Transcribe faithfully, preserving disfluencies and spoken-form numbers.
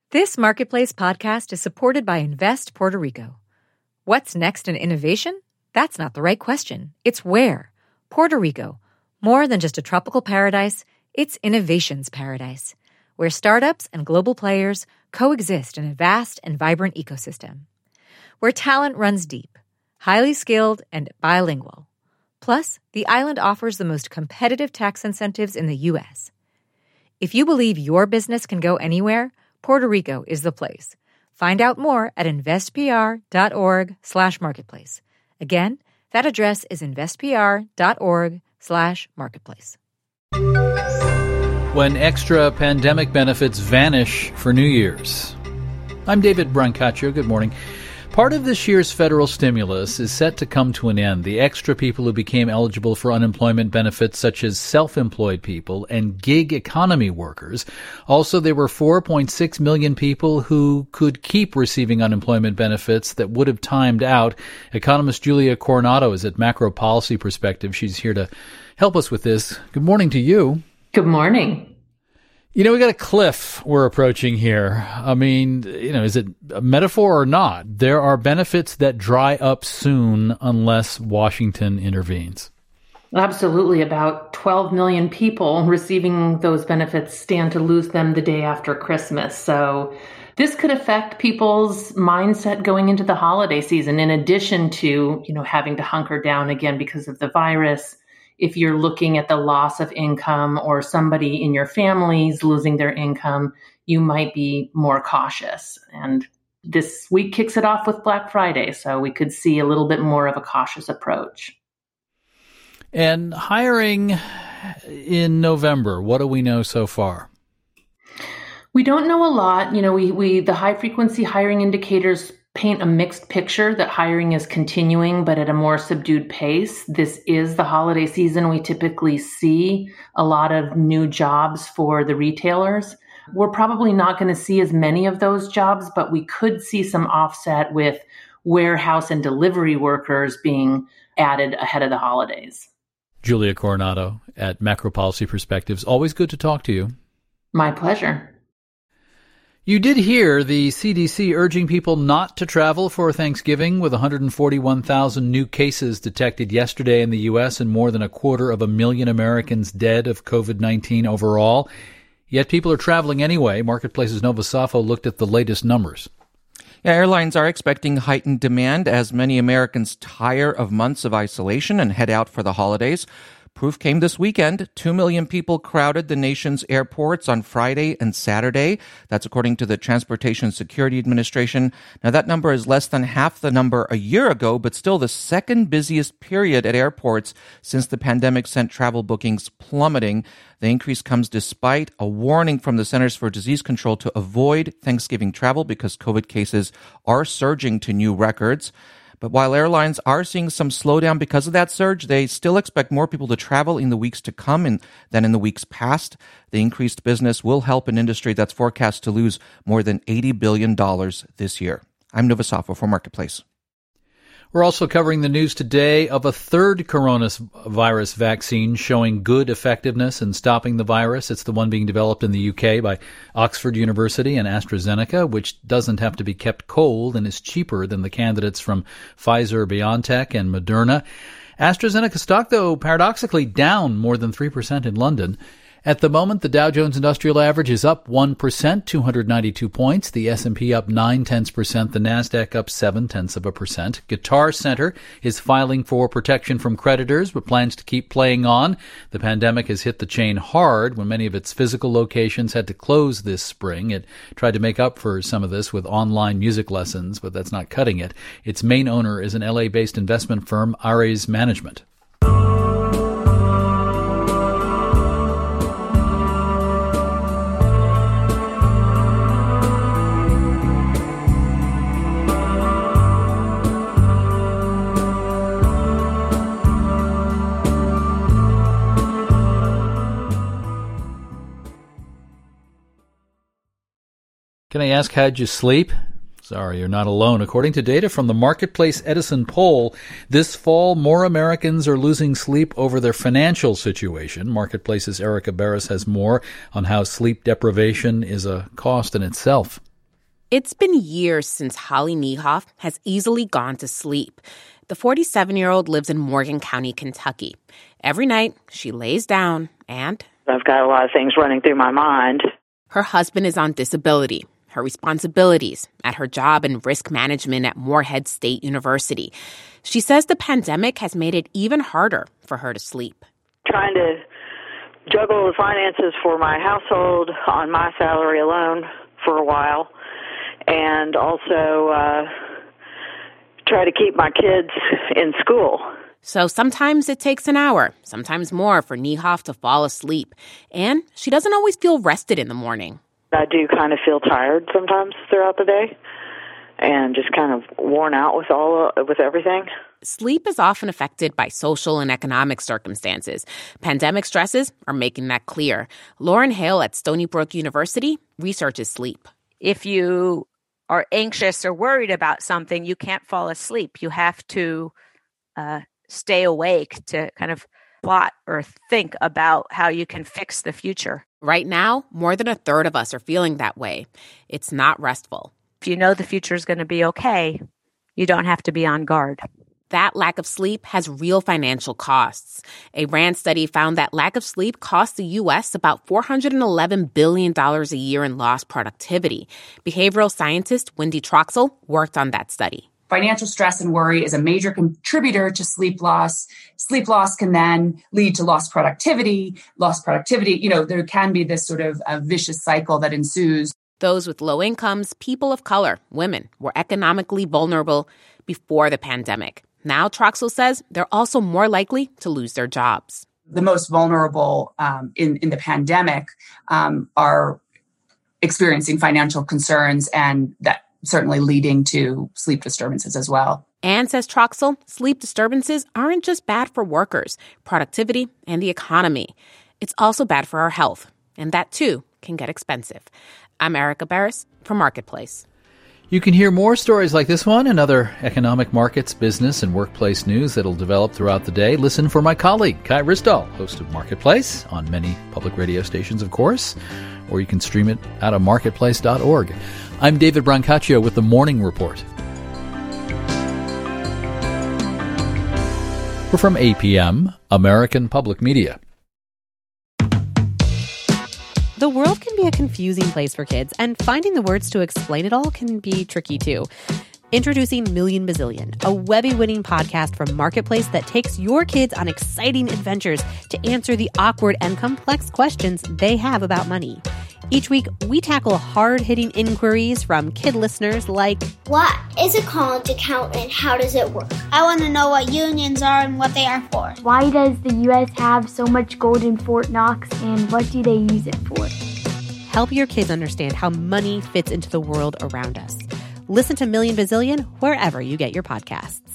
This Marketplace podcast is supported by Invest Puerto Rico. What's next in innovation? That's not the right question. It's where. Puerto Rico. More than just a tropical paradise, it's innovation's paradise, where startups and global players coexist in a vast and vibrant ecosystem. Where talent runs deep, highly skilled, and bilingual. Plus, the island offers the most competitive tax incentives in the U S. If you believe your business can go anywhere, Puerto Rico is the place. Find out more at investpr.org slash marketplace. Again, that address is investpr.org slash marketplace. When extra pandemic benefits vanish for New Year's. I'm David Brancaccio. Good morning. Part of this year's federal stimulus is set to come to an end. The extra people who became eligible for unemployment benefits, such as self-employed people and gig economy workers. Also, there were four point six million people who could keep receiving unemployment benefits that would have timed out. Economist Julia Coronado is at Macro Policy Perspective. She's here to help us with this. Good morning to you. Good morning. You know, we got a cliff we're approaching here. I mean, you know, is it a metaphor or not? There are benefits that dry up soon unless Washington intervenes. Absolutely. About twelve million people receiving those benefits stand to lose them the day after Christmas. So this could affect people's mindset going into the holiday season, in addition to, you know, having to hunker down again because of the virus. If you're looking at the loss of income or somebody in your family's losing their income, you might be more cautious. And this week kicks it off with Black Friday, so we could see a little bit more of a cautious approach. And hiring in November, what do we know so far? We don't know a lot. You know, we, we the high frequency hiring indicators paint a mixed picture that hiring is continuing, but at a more subdued pace. This is the holiday season. We typically see a lot of new jobs for the retailers. We're probably not going to see as many of those jobs, but we could see some offset with warehouse and delivery workers being added ahead of the holidays. Julia Coronado at Macro Policy Perspectives. Always good to talk to you. My pleasure. You did hear the C D C urging people not to travel for Thanksgiving, with one hundred forty-one thousand new cases detected yesterday in the U S and more than a quarter of a million Americans dead of covid nineteen overall. Yet people are traveling anyway. Marketplace's Nova Safo looked at the latest numbers. Yeah, airlines are expecting heightened demand as many Americans tire of months of isolation and head out for the holidays. Proof came this weekend. Two million people crowded the nation's airports on Friday and Saturday. That's according to the Transportation Security Administration. Now, that number is less than half the number a year ago, but still the second busiest period at airports since the pandemic sent travel bookings plummeting. The increase comes despite a warning from the Centers for Disease Control to avoid Thanksgiving travel because COVID cases are surging to new records. But while airlines are seeing some slowdown because of that surge, they still expect more people to travel in the weeks to come in, than in the weeks past. The increased business will help an industry that's forecast to lose more than eighty billion dollars this year. I'm Nova Safo for Marketplace. We're also covering the news today of a third coronavirus vaccine showing good effectiveness in stopping the virus. It's the one being developed in the U K by Oxford University and AstraZeneca, which doesn't have to be kept cold and is cheaper than the candidates from Pfizer, BioNTech, and Moderna. AstraZeneca stock, though, paradoxically down more than three percent in London. At the moment, the Dow Jones Industrial Average is up one percent, two hundred ninety-two points. The S and P up nine tenths percent. The Nasdaq up seven tenths of a percent. Guitar Center is filing for protection from creditors, but plans to keep playing on. The pandemic has hit the chain hard when many of its physical locations had to close this spring. It tried to make up for some of this with online music lessons, but that's not cutting it. Its main owner is an L A-based investment firm, Ares Management. Can I ask, how'd you sleep? Sorry, you're not alone. According to data from the Marketplace Edison poll, this fall, more Americans are losing sleep over their financial situation. Marketplace's Erica Barris has more on how sleep deprivation is a cost in itself. It's been years since Holly Niehoff has easily gone to sleep. The forty-seven-year-old lives in Morgan County, Kentucky. Every night, she lays down and... I've got a lot of things running through my mind. Her husband is on disability. Her responsibilities at her job in risk management at Morehead State University. She says the pandemic has made it even harder for her to sleep. Trying to juggle the finances for my household on my salary alone for a while, and also uh, try to keep my kids in school. So sometimes it takes an hour, sometimes more, for Niehoff to fall asleep. And she doesn't always feel rested in the morning. I do kind of feel tired sometimes throughout the day and just kind of worn out with all uh, with everything. Sleep is often affected by social and economic circumstances. Pandemic stresses are making that clear. Lauren Hale at Stony Brook University researches sleep. If you are anxious or worried about something, you can't fall asleep. You have to uh, stay awake to kind of plot or think about how you can fix the future. Right now, more than a third of us are feeling that way. It's not restful. If you know the future is going to be okay, you don't have to be on guard. That lack of sleep has real financial costs. A RAND study found that lack of sleep costs the U S about four hundred eleven billion dollars a year in lost productivity. Behavioral scientist Wendy Troxel worked on that study. Financial stress and worry is a major contributor to sleep loss. Sleep loss can then lead to lost productivity. Lost productivity, you know, there can be this sort of a vicious cycle that ensues. Those with low incomes, people of color, women, were economically vulnerable before the pandemic. Now, Troxel says they're also more likely to lose their jobs. The most vulnerable um, in, in the pandemic um, are experiencing financial concerns, and that certainly leading to sleep disturbances as well. And, says Troxel, sleep disturbances aren't just bad for workers, productivity, and the economy. It's also bad for our health, and that, too, can get expensive. I'm Erica Barris for Marketplace. You can hear more stories like this one and other economic markets, business, and workplace news that'll develop throughout the day. Listen for my colleague, Kai Ryssdal, host of Marketplace, on many public radio stations, of course, or you can stream it out of marketplace dot org. I'm David Brancaccio with the Morning Report. We're from A P M, American Public Media. The world can be a confusing place for kids, and finding the words to explain it all can be tricky too. Introducing Million Bazillion, a Webby-winning podcast from Marketplace that takes your kids on exciting adventures to answer the awkward and complex questions they have about money. Each week, we tackle hard-hitting inquiries from kid listeners like, what is a college account and how does it work? I want to know what unions are and what they are for. Why does the U S have so much gold in Fort Knox, and what do they use it for? Help your kids understand how money fits into the world around us. Listen to Million Bazillion wherever you get your podcasts.